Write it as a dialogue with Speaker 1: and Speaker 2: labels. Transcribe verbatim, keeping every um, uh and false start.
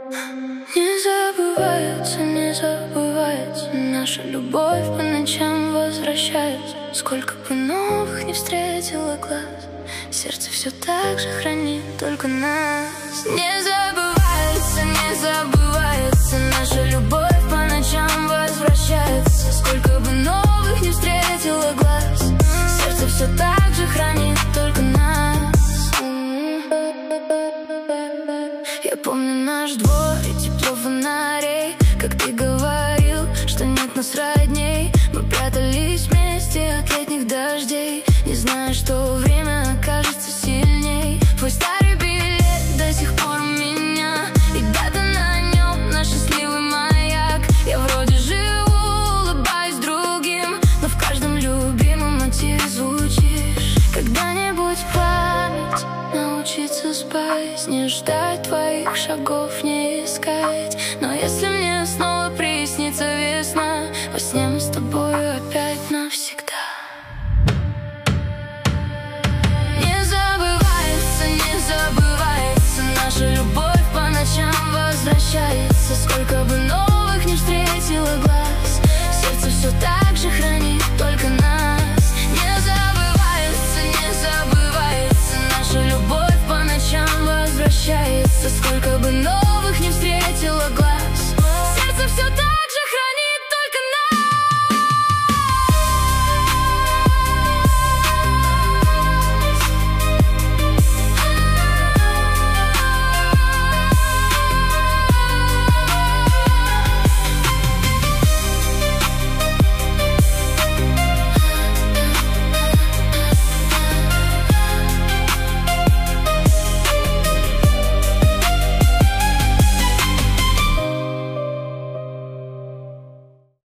Speaker 1: Не забывается, не забывается наша любовь, по ночам возвращается. Сколько бы новых не встретила глаз, сердце все так же хранит только нас. Не забывается, не забывается наша любовь, по ночам возвращается. Сколько бы новых не встретила глаз, сердце все так же хранит только нас. Я помню наш двор и тепло фонарей, как ты говорил, что нет нас родней. Мы прятались вместе от летних дождей, не зная, что время окажется сильней. Твой старый билет до сих пор у меня, и дата на нем наш счастливый маяк. Я вроде живу, улыбаюсь другим, но в каждом любимом мотиве звучишь. Когда-нибудь память научиться спать, не ждать твоих шагов, не искать. Но если мне снова приснится весна, во сне мы с тобой опять навсегда. Не забывается, не забывается наша любовь, по ночам возвращается. Сколько бы новых не встретила глаз, сердце все так же хранит только нас. Не забывается, не забывается наша любовь, по ночам возвращается. Сколько бы новых